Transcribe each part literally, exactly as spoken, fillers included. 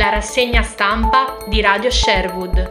la rassegna stampa di Radio Sherwood.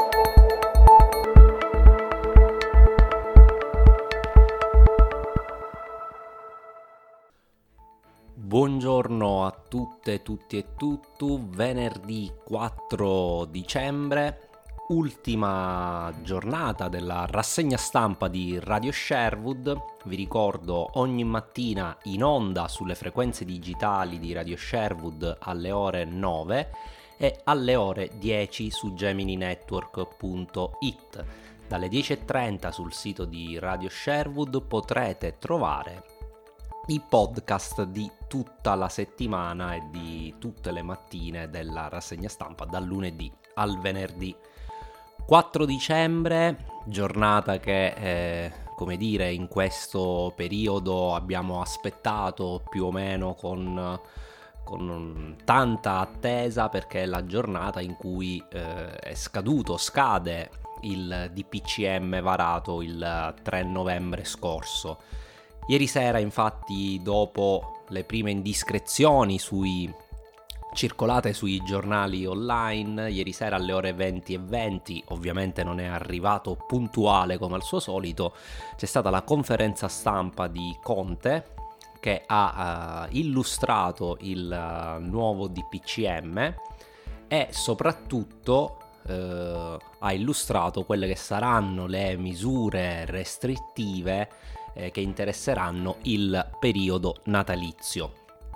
Buongiorno a tutte, tutti e tutto. Venerdì quattro dicembre, ultima giornata della rassegna stampa di Radio Sherwood. Vi ricordo, ogni mattina in onda sulle frequenze digitali di Radio Sherwood alle ore nove e alle ore dieci su gemini network punto it. Dalle dieci e trenta sul sito di Radio Sherwood potrete trovare i podcast di tutta la settimana e di tutte le mattine della rassegna stampa dal lunedì al venerdì. quattro dicembre, giornata che eh, come dire in questo periodo abbiamo aspettato più o meno con, con tanta attesa, perché è la giornata in cui eh, è scaduto, scade il D P C M varato il tre novembre scorso. Ieri sera, infatti, dopo le prime indiscrezioni sui circolate sui giornali online, ieri sera alle ore venti e venti, ovviamente non è arrivato puntuale come al suo solito, c'è stata la conferenza stampa di Conte che ha uh, illustrato il uh, nuovo D P C M e soprattutto uh, ha illustrato quelle che saranno le misure restrittive eh, che interesseranno il periodo natalizio.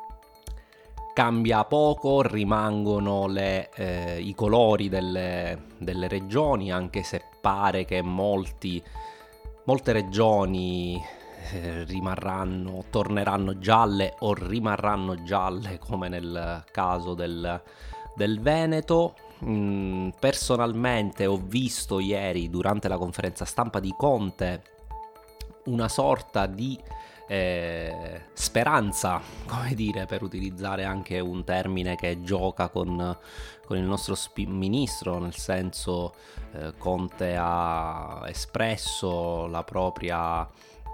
Cambia poco, rimangono le, eh, i colori delle, delle regioni, anche se pare che molti, molte regioni eh, rimarranno, torneranno gialle o rimarranno gialle, come nel caso del, del Veneto. Mm, personalmente ho visto ieri, durante la conferenza stampa di Conte, una sorta di Eh, speranza, come dire, per utilizzare anche un termine che gioca con, con il nostro spi- ministro, nel senso eh, Conte ha espresso la propria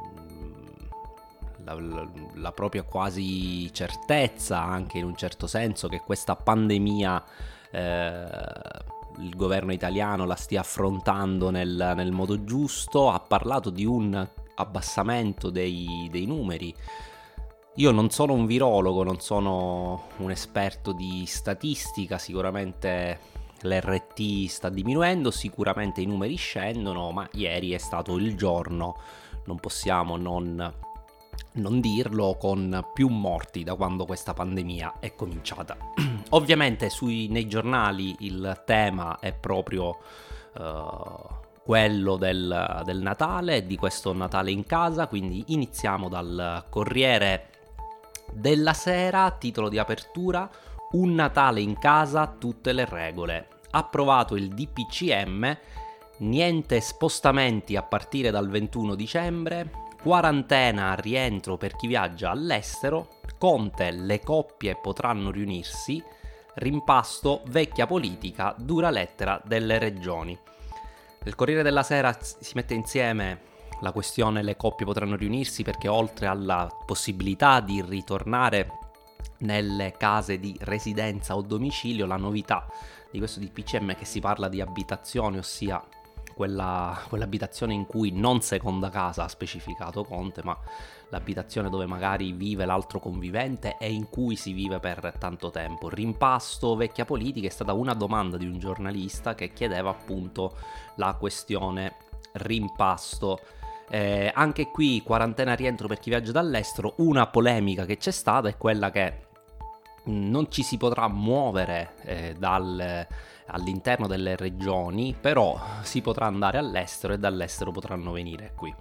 la, la, la propria quasi certezza, anche in un certo senso, che questa pandemia eh, il governo italiano la stia affrontando nel, nel modo giusto. Ha parlato di un abbassamento dei, dei numeri. Io non sono un virologo, non sono un esperto di statistica, sicuramente l'R T sta diminuendo, sicuramente i numeri scendono, ma ieri è stato il giorno, non possiamo non, non dirlo, con più morti da quando questa pandemia è cominciata. Ovviamente sui, nei giornali il tema è proprio Uh, quello del, del Natale, di questo Natale in casa, quindi iniziamo dal Corriere della Sera, titolo di apertura: un Natale in casa, tutte le regole. Approvato il D P C M, niente spostamenti a partire dal ventuno dicembre, quarantena al rientro per chi viaggia all'estero, Conte, le coppie potranno riunirsi, rimpasto, vecchia politica, dura lettera delle regioni. Nel Corriere della Sera si mette insieme la questione le coppie potranno riunirsi, perché oltre alla possibilità di ritornare nelle case di residenza o domicilio, la novità di questo D P C M è che si parla di abitazione, ossia quella, quell'abitazione in cui non seconda casa, ha specificato Conte, ma l'abitazione dove magari vive l'altro convivente e in cui si vive per tanto tempo. Rimpasto, vecchia politica, è stata una domanda di un giornalista che chiedeva appunto la questione rimpasto. Eh, anche qui quarantena rientro per chi viaggia dall'estero. Una polemica che c'è stata è quella che non ci si potrà muovere eh, dal, all'interno delle regioni, però si potrà andare all'estero e dall'estero potranno venire qui.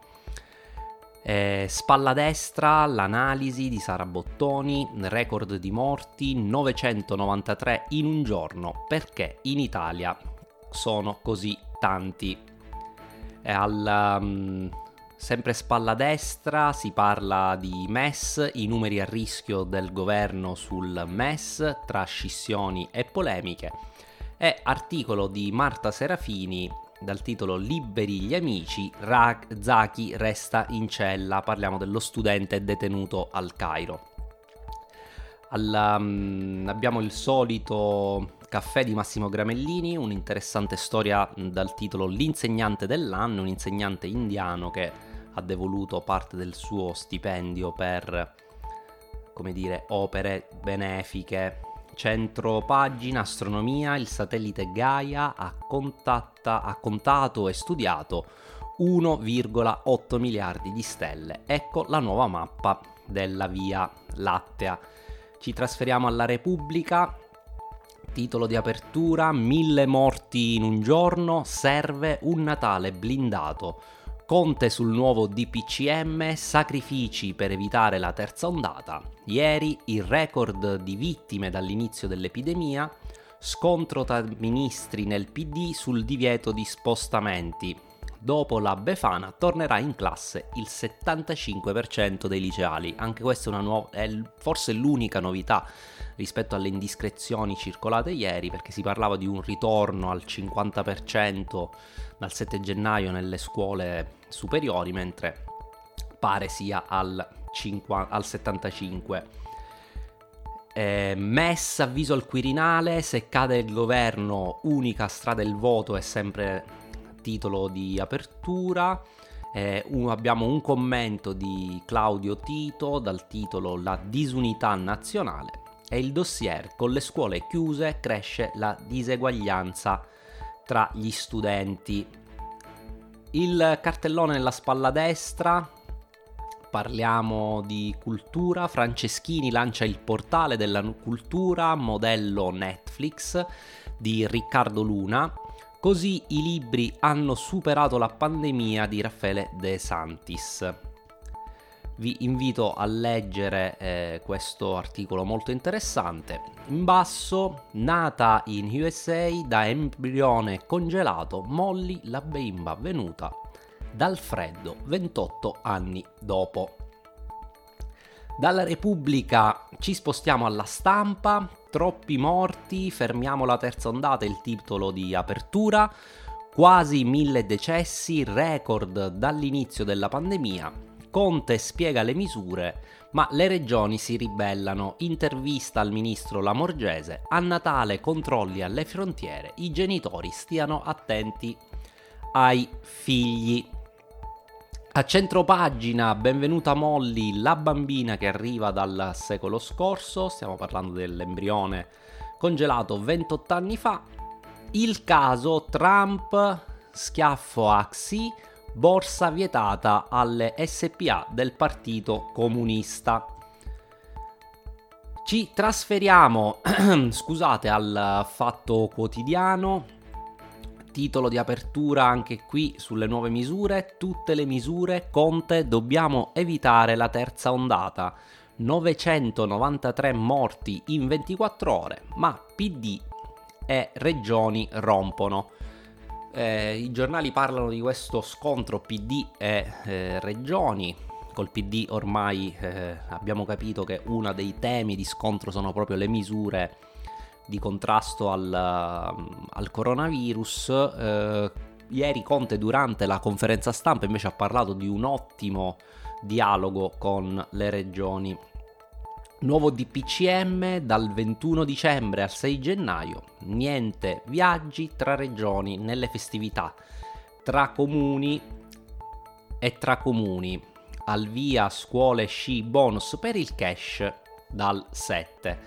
Eh, spalla destra, l'analisi di Sara Bottoni, record di morti, novecentonovantatré in un giorno, perché in Italia sono così tanti. E al, um, sempre spalla destra si parla di M E S, i numeri a rischio del governo sul M E S, tra scissioni e polemiche, e articolo di Marta Serafini dal titolo Liberi gli amici, Ra- Zaki resta in cella. Parliamo dello studente detenuto al Cairo. Alla, um, abbiamo il solito Caffè di Massimo Gramellini, un'interessante storia dal titolo L'insegnante dell'anno, un insegnante indiano che ha devoluto parte del suo stipendio per, come dire, opere benefiche. Centro pagina astronomia, il satellite Gaia ha, contatta, ha contato e studiato uno virgola otto miliardi di stelle. Ecco la nuova mappa della Via Lattea. Ci trasferiamo alla Repubblica. Titolo di apertura: mille morti in un giorno, serve un Natale blindato. Conte sul nuovo D P C M, sacrifici per evitare la terza ondata. Ieri il record di vittime dall'inizio dell'epidemia, scontro tra ministri nel P D sul divieto di spostamenti. Dopo la Befana tornerà in classe il settantacinque per cento dei liceali. Anche questa è, una nuova, è forse l'unica novità rispetto alle indiscrezioni circolate ieri, perché si parlava di un ritorno al cinquanta per cento dal sette gennaio nelle scuole superiori, mentre pare sia al, cinquanta, al settantacinque. Eh, M E S avviso al Quirinale, se cade il governo unica strada il voto, è sempre titolo di apertura. Eh, un, abbiamo un commento di Claudio Tito dal titolo La disunità nazionale, e il dossier con le scuole chiuse cresce la diseguaglianza tra gli studenti. Il cartellone nella spalla destra, parliamo di cultura. Franceschini lancia il portale della cultura, modello Netflix di Riccardo Luna. Così i libri hanno superato la pandemia di Raffaele De Santis. Vi invito a leggere eh, questo articolo molto interessante. In basso, nata in U S A da embrione congelato, Molly, la bimba venuta dal freddo ventotto anni dopo. Dalla Repubblica ci spostiamo alla Stampa. Troppi morti, fermiamo la terza ondata, il titolo di apertura. Quasi mille decessi, record dall'inizio della pandemia. Conte spiega le misure, ma le regioni si ribellano. Intervista al ministro Lamorgese. A Natale controlli alle frontiere, i genitori stiano attenti ai figli. A centropagina, benvenuta Molly, la bambina che arriva dal secolo scorso. Stiamo parlando dell'embrione congelato ventotto anni fa. Il caso Trump, schiaffo a Xi, borsa vietata alle S P A del Partito Comunista. Ci trasferiamo, scusate, al Fatto Quotidiano. Titolo di apertura anche qui sulle nuove misure. Tutte le misure, Conte, dobbiamo evitare la terza ondata. novecentonovantatré morti in ventiquattro ore, ma P D e regioni rompono. Eh, I giornali parlano di questo scontro P D e eh, regioni. Col P D ormai eh, abbiamo capito che uno dei temi di scontro sono proprio le misure di contrasto al, al coronavirus. Eh, ieri Conte durante la conferenza stampa invece ha parlato di un ottimo dialogo con le regioni. Nuovo D P C M dal ventuno dicembre al sei gennaio, niente viaggi tra regioni nelle festività, tra comuni e tra comuni, al via scuole sci bonus per il cash dal sette.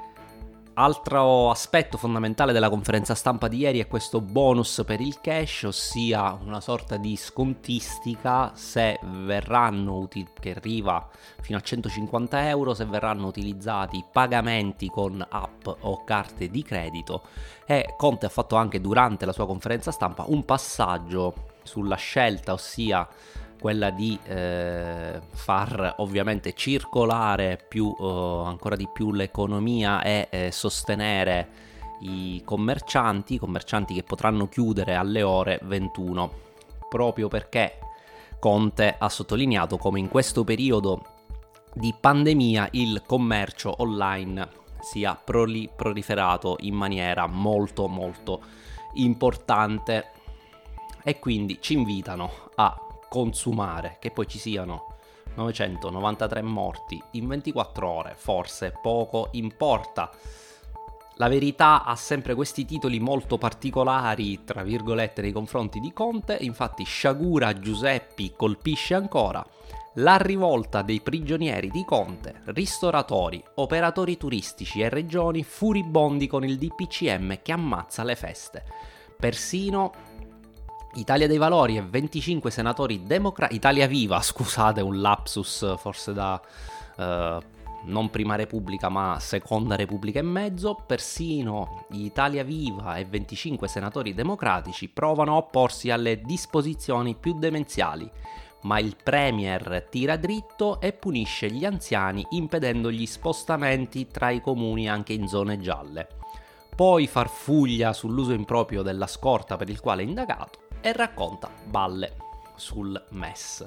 Altro aspetto fondamentale della conferenza stampa di ieri è questo bonus per il cash, ossia una sorta di scontistica se verranno uti- che arriva fino a centocinquanta euro se verranno utilizzati pagamenti con app o carte di credito. E Conte ha fatto anche durante la sua conferenza stampa un passaggio sulla scelta, ossia quella di eh, far ovviamente circolare più, eh, ancora di più l'economia e eh, sostenere i commercianti, commercianti che potranno chiudere alle ore ventuno, proprio perché Conte ha sottolineato come in questo periodo di pandemia il commercio online sia proli- proliferato in maniera molto molto importante, e quindi ci invitano a consumare. Che poi ci siano novecentonovantatré morti in ventiquattro ore forse poco importa. La Verità ha sempre questi titoli molto particolari, tra virgolette, nei confronti di Conte. Infatti Sciagura Giuseppi colpisce ancora, la rivolta dei prigionieri di Conte, ristoratori, operatori turistici e regioni furibondi con il D P C M che ammazza le feste. Persino Italia dei Valori e venticinque senatori democratici, Italia Viva, scusate, un lapsus forse da... Uh, non Prima Repubblica ma Seconda Repubblica e mezzo, persino Italia Viva e venticinque senatori democratici provano a opporsi alle disposizioni più demenziali, ma il Premier tira dritto e punisce gli anziani impedendo gli spostamenti tra i comuni anche in zone gialle. Poi farfuglia sull'uso improprio della scorta per il quale è indagato e racconta balle sul M E S.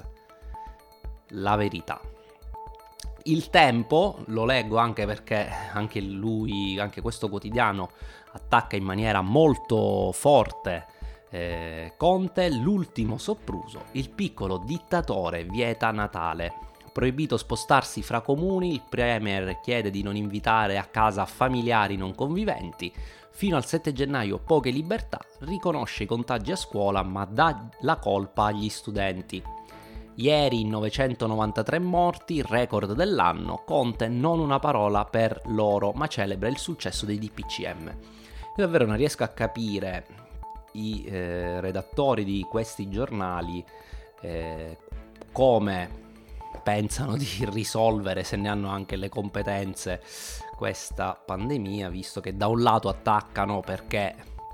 La Verità. Il Tempo, lo leggo anche perché anche lui, anche questo quotidiano attacca in maniera molto forte eh, Conte, l'ultimo sopruso, il piccolo dittatore vieta Natale. Proibito spostarsi fra comuni, il Premier chiede di non invitare a casa familiari non conviventi. Fino al sette gennaio poche libertà, riconosce i contagi a scuola ma dà la colpa agli studenti. Ieri novecentonovantatré morti, record dell'anno, Conte non una parola per loro, ma celebra il successo dei D P C M. Io davvero non riesco a capire i eh, redattori di questi giornali eh, come pensano di risolvere, se ne hanno anche le competenze, questa pandemia, visto che da un lato attaccano perché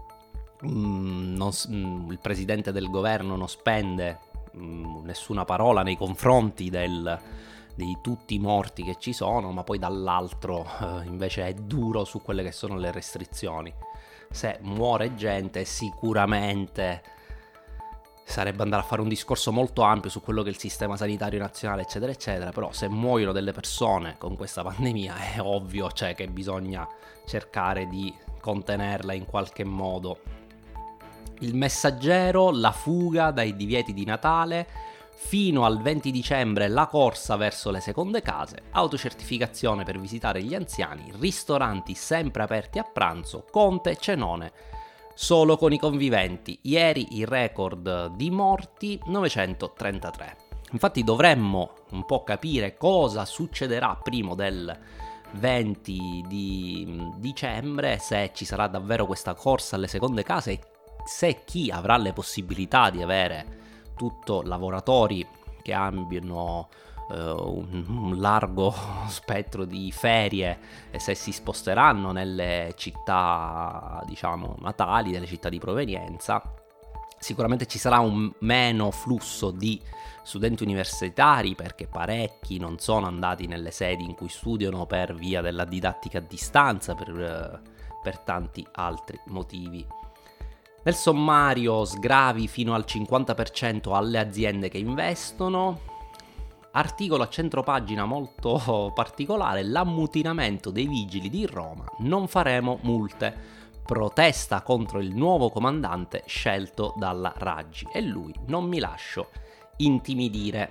mm, non, mm, il presidente del governo non spende nessuna parola nei confronti del, di tutti i morti che ci sono, ma poi dall'altro eh, invece è duro su quelle che sono le restrizioni. Se muore gente sicuramente sarebbe andare a fare un discorso molto ampio su quello che è il sistema sanitario nazionale eccetera eccetera, però se muoiono delle persone con questa pandemia è ovvio, cioè, che bisogna cercare di contenerla in qualche modo. Il Messaggero, la fuga dai divieti di Natale, fino al venti dicembre la corsa verso le seconde case, autocertificazione per visitare gli anziani, ristoranti sempre aperti a pranzo, Conte cenone solo con i conviventi. Ieri il record di morti novecentotrentatré. Infatti dovremmo un po' capire cosa succederà prima del venti di dicembre, se ci sarà davvero questa corsa alle seconde case e se chi avrà le possibilità di avere tutto lavoratori che abbiano eh, un, un largo spettro di ferie e se si sposteranno nelle città, diciamo, natali, delle città di provenienza. Sicuramente ci sarà un meno flusso di studenti universitari perché parecchi non sono andati nelle sedi in cui studiano per via della didattica a distanza, per, per tanti altri motivi. Nel sommario sgravi fino al cinquanta per cento alle aziende che investono. Articolo a centropagina molto particolare, l'ammutinamento dei vigili di Roma, non faremo multe, protesta contro il nuovo comandante scelto dalla Raggi e lui, non mi lascio intimidire.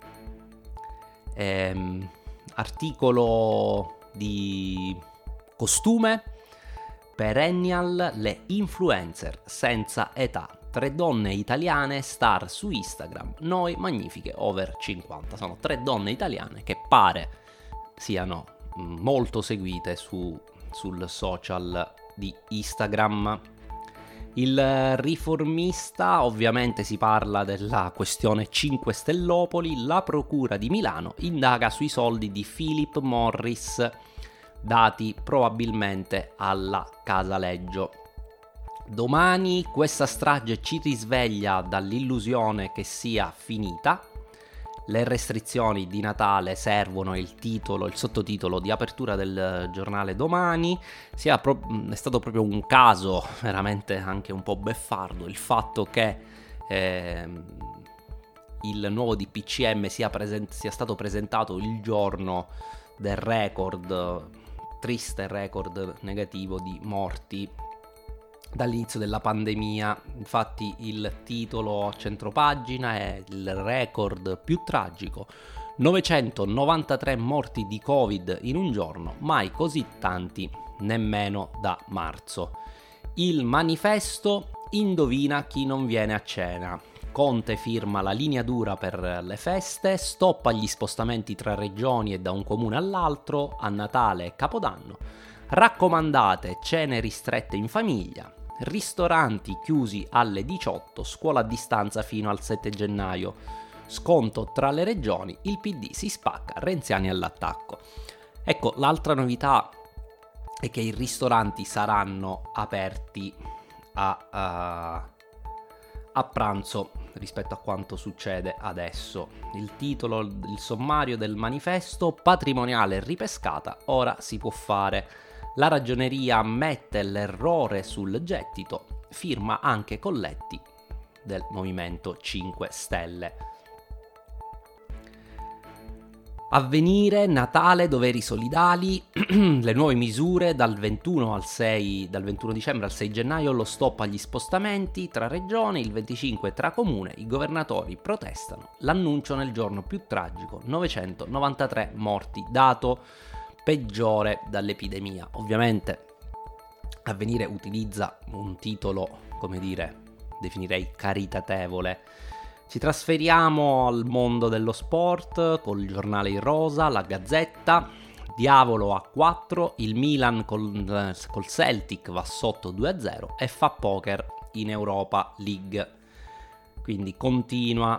Ehm, articolo di Costume, Perennial, le influencer senza età, tre donne italiane star su Instagram, noi magnifiche over cinquanta. Sono tre donne italiane che pare siano molto seguite su, sul social di Instagram. Il Riformista, ovviamente si parla della questione cinque Stellopoli, la procura di Milano indaga sui soldi di Philip Morris, dati probabilmente alla Casaleggio. Domani questa strage ci risveglia dall'illusione che sia finita. Le restrizioni di Natale servono, il titolo, il sottotitolo di apertura del giornale Domani. Sia pro- è stato proprio un caso veramente anche un po' beffardo il fatto che eh, il nuovo D P C M sia, present- sia stato presentato il giorno del record, triste record negativo di morti dall'inizio della pandemia. Infatti il titolo a centropagina è il record più tragico, novecentonovantatré morti di Covid in un giorno, mai così tanti nemmeno da marzo. Il manifesto: indovina chi non viene a cena. Conte firma la linea dura per le feste, stop agli spostamenti tra regioni e da un comune all'altro a Natale e Capodanno, raccomandate cene ristrette in famiglia, ristoranti chiusi alle diciotto, scuola a distanza fino al sette gennaio, sconto tra le regioni, il P D si spacca, renziani all'attacco. Ecco, l'altra novità è che i ristoranti saranno aperti a, a, a pranzo rispetto a quanto succede adesso. Il titolo, il sommario del manifesto: patrimoniale ripescata, ora si può fare. La ragioneria ammette l'errore sul gettito, firma anche Colletti del Movimento cinque Stelle. Avvenire, Natale, doveri solidali, le nuove misure dal ventuno al sei, dal ventuno dicembre al sei gennaio, lo stop agli spostamenti tra regioni, il venticinque tra comune, i governatori protestano, l'annuncio nel giorno più tragico, novecentonovantatré morti, dato peggiore dall'epidemia. Ovviamente Avvenire utilizza un titolo, come dire, definirei caritatevole. Ci trasferiamo al mondo dello sport col giornale in rosa, la Gazzetta, diavolo a quattro, il Milan col, col Celtic va sotto due a zero e fa poker in Europa League. Quindi continua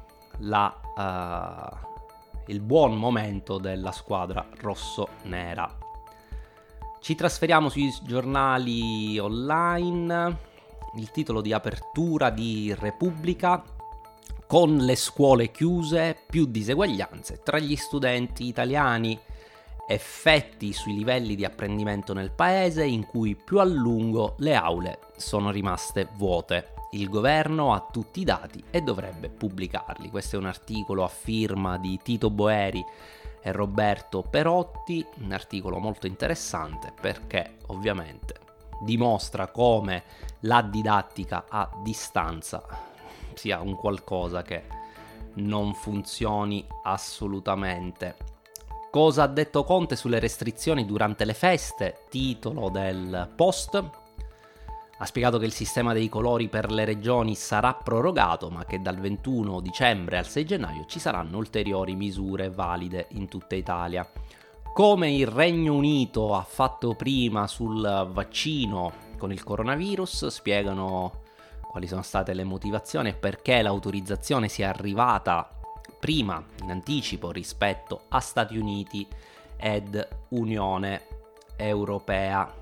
la, uh, il buon momento della squadra rosso-nera. Ci trasferiamo sui giornali online, il titolo di apertura di Repubblica: con le scuole chiuse, più diseguaglianze tra gli studenti italiani, effetti sui livelli di apprendimento nel paese in cui più a lungo le aule sono rimaste vuote. Il governo ha tutti i dati e dovrebbe pubblicarli. Questo è un articolo a firma di Tito Boeri e Roberto Perotti, un articolo molto interessante perché ovviamente dimostra come la didattica a distanza sia un qualcosa che non funzioni assolutamente. Cosa ha detto Conte sulle restrizioni durante le feste? Titolo del post: ha spiegato che il sistema dei colori per le regioni sarà prorogato, ma che dal ventuno dicembre al sei gennaio ci saranno ulteriori misure valide in tutta Italia. Come il Regno Unito ha fatto prima sul vaccino con il coronavirus, spiegano quali sono state le motivazioni e perché l'autorizzazione sia arrivata prima, in anticipo, rispetto a Stati Uniti ed Unione Europea.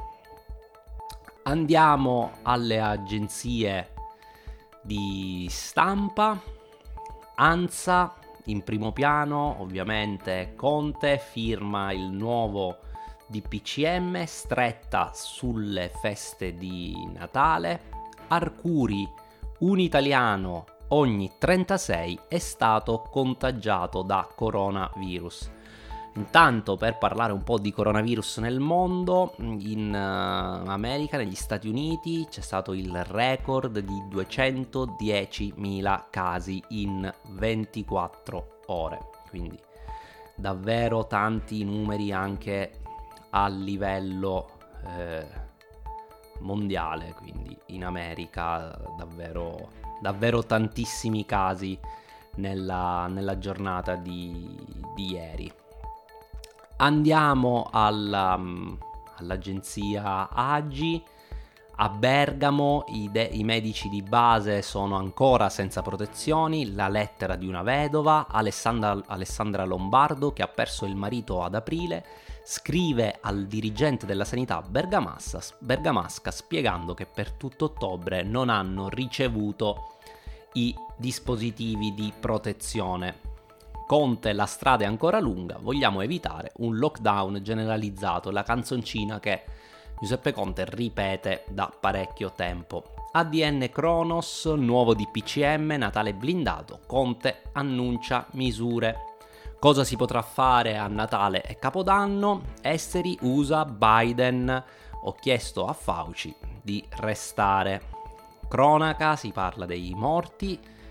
Andiamo alle agenzie di stampa. ANSA in primo piano, ovviamente Conte firma il nuovo D P C M, stretta sulle feste di Natale. Arcuri: un italiano ogni trentasei è stato contagiato da coronavirus. Intanto, per parlare un po' di coronavirus nel mondo, in uh, America, negli Stati Uniti, c'è stato il record di duecentodiecimila casi in ventiquattro ore, quindi davvero tanti numeri anche a livello eh, mondiale, quindi in America davvero, davvero tantissimi casi nella, nella giornata di, di ieri. Andiamo alla, all'agenzia Agi. A Bergamo i, de- i medici di base sono ancora senza protezioni, la lettera di una vedova, Alessandra, Alessandra Lombardo, che ha perso il marito ad aprile, scrive al dirigente della sanità bergamasca, bergamasca spiegando che per tutto ottobre non hanno ricevuto i dispositivi di protezione. Conte: la strada è ancora lunga, vogliamo evitare un lockdown generalizzato, la canzoncina che Giuseppe Conte ripete da parecchio tempo. A D N Cronos, nuovo D P C M, Natale blindato, Conte annuncia misure. Cosa si potrà fare a Natale e Capodanno? Esteri, U S A, Biden. Ho chiesto a Fauci di restare. Cronaca, si parla dei morti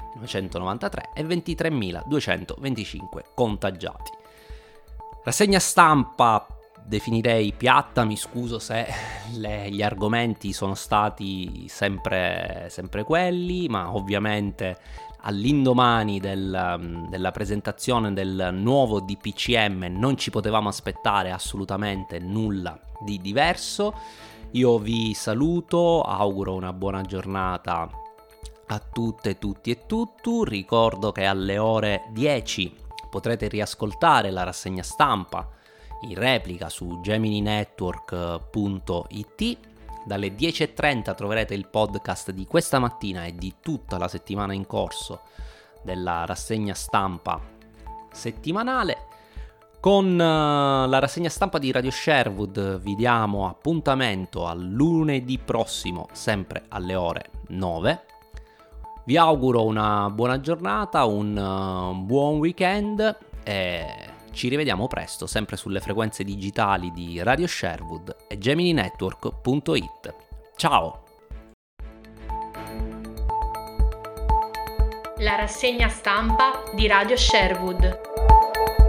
novecentonovantatré e ventitremiladuecentoventicinque contagiati. Rassegna stampa definirei piatta, mi scuso se le, gli argomenti sono stati sempre, sempre quelli, ma ovviamente all'indomani del, della presentazione del nuovo D P C M non ci potevamo aspettare assolutamente nulla di diverso. Io vi saluto, auguro una buona giornata a tutte, tutti e tuttu. Ricordo che alle ore dieci potrete riascoltare la rassegna stampa in replica su gemini network punto it. Dalle dieci e trenta troverete il podcast di questa mattina e di tutta la settimana in corso della rassegna stampa settimanale. Con la rassegna stampa di Radio Sherwood vi diamo appuntamento a lunedì prossimo, sempre alle ore nove. Vi auguro una buona giornata, un buon weekend e ci rivediamo presto, sempre sulle frequenze digitali di Radio Sherwood e gemini network punto it. Ciao! La rassegna stampa di Radio Sherwood.